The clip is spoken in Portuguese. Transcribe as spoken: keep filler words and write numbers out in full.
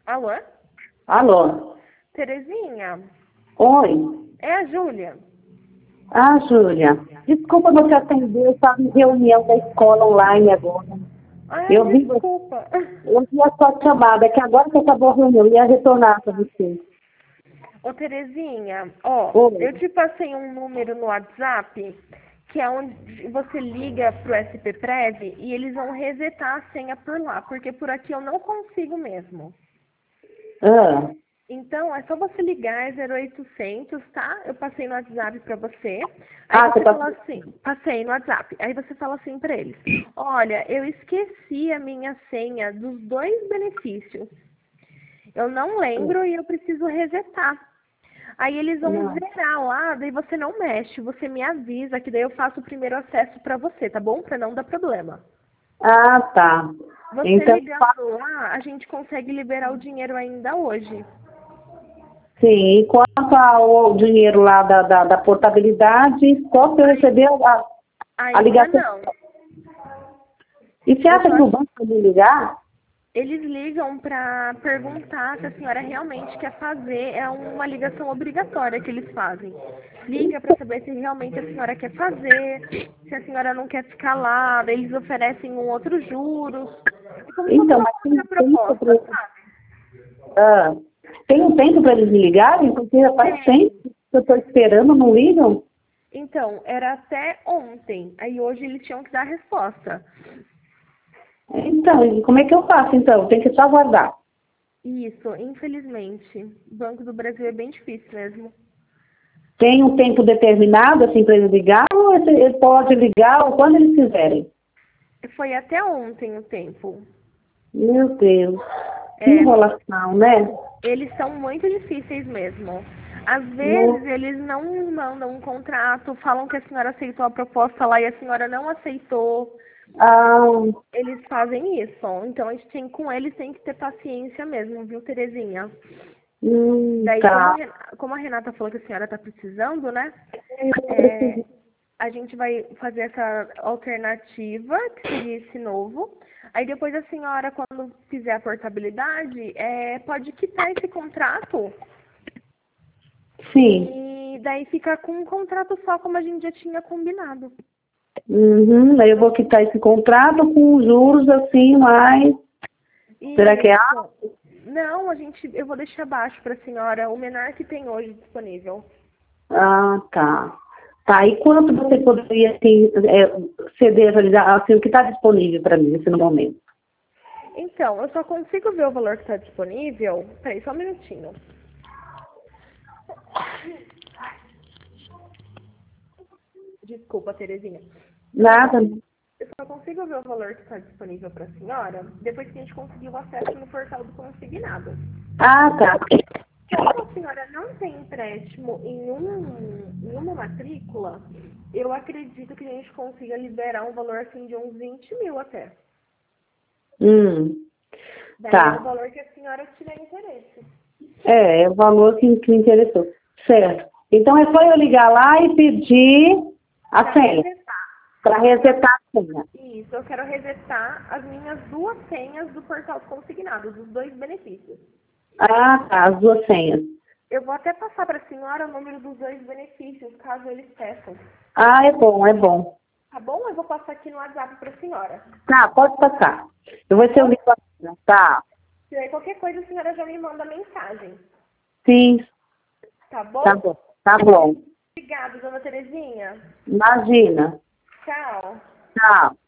Alô? Alô? Terezinha? Oi? É a Júlia. Ah, Júlia. Desculpa você atender, eu estava em reunião da escola online agora. Ai, Eu vi, desculpa. eu vi a sua chamada, que agora que acabou a reunião, eu ia retornar para você. Ô, Terezinha, ó, Oi? eu te passei um número no WhatsApp, que é onde você liga pro S P Prev e eles vão resetar a senha por lá, porque por aqui eu não consigo mesmo. Ah, Então, é só você ligar, é zero oitocentos, tá? Eu passei no WhatsApp pra você. Aí ah você você está... fala assim, passei no WhatsApp. Aí você fala assim pra eles: olha, eu esqueci a minha senha dos dois benefícios. Eu não lembro e eu preciso resetar. Aí eles vão Não. zerar lá, daí você não mexe, você me avisa que daí eu faço o primeiro acesso pra você, tá bom? Pra não dar problema. Ah, tá. Você Então, fa- ligando lá, a gente consegue liberar o dinheiro ainda hoje. sim, e quanto ao dinheiro lá da, da, da portabilidade, só você recebeu a, a Ainda ligação. não. E você Eu acha tô que o banco vai me ligar? Eles ligam para perguntar se a senhora realmente quer fazer, é uma ligação obrigatória que eles fazem. Liga para saber se realmente a senhora quer fazer, se a senhora não quer ficar lá, daí eles oferecem um outro juros. É como se fosse Então, uma mas tem outra tempo proposta, para... sabe? Ah, tem um tempo para eles me ligarem? Porque já faz Tem. tempo que eu estou esperando, não ligam? Então, era até ontem, aí hoje eles tinham que dar a resposta. Então, e como é que eu faço então? Tem que só aguardar. Isso, infelizmente. O Banco do Brasil é bem difícil mesmo. Tem um tempo determinado assim para eles ligar ou ele ele pode ligar ou quando eles quiserem? Foi até ontem o tempo. Meu Deus, que É, enrolação, né? eles são muito difíceis mesmo. Às vezes Não. eles não mandam um contrato, falam que a senhora aceitou a proposta lá e a senhora não aceitou. Ah, Eles fazem isso. Então a gente tem com eles tem que ter paciência mesmo, viu, Terezinha? hum, Daí como a, tá. Ren- como a Renata falou que a senhora está precisando, né? Eu É, preciso. a gente vai fazer essa alternativa, que seria esse novo. Aí depois a senhora, quando fizer a portabilidade, é, pode quitar esse contrato. Sim. E daí fica com um contrato só, como a gente já tinha combinado. Uhum. Aí eu vou quitar esse contrato com os juros assim, mas será que é Isso. alto? Não, a gente, eu vou deixar abaixo para a senhora o menor que tem hoje disponível. Ah, tá. Tá, e quanto você poderia assim, é, ceder, assim, o que está disponível para mim nesse momento? Então, eu só consigo ver o valor que está disponível. Peraí, só um minutinho. Desculpa, Terezinha. Eu só Nada. consigo, eu só consigo ver o valor que está disponível para a senhora depois que a gente conseguir o acesso no portal do consignado. Ah, tá. Como a senhora não tem empréstimo em, um, em uma matrícula, eu acredito que a gente consiga liberar um valor assim de uns vinte mil até. Hum, Daí é o tá. valor que a senhora tiver interesse. É, é o valor que, que me interessou. Certo. Então é só eu ligar lá e pedir a Para senha, resetar. para Pra- resetar a senha. Isso, eu quero resetar as minhas duas senhas do portal consignado, dos dois benefícios. Ah, tá, as duas senhas. Eu vou até passar para a senhora o número dos dois benefícios, caso eles peçam. Ah, é bom, é bom. Tá bom? Eu vou passar aqui no WhatsApp para a senhora. Tá, pode passar. Eu vou Tá ser o bom? ligo. Tá. Se aí qualquer coisa a senhora já me manda mensagem. Sim, Tá tá bom? bom. Tá bom. Obrigada, dona Terezinha. Imagina. Tchau. Tchau.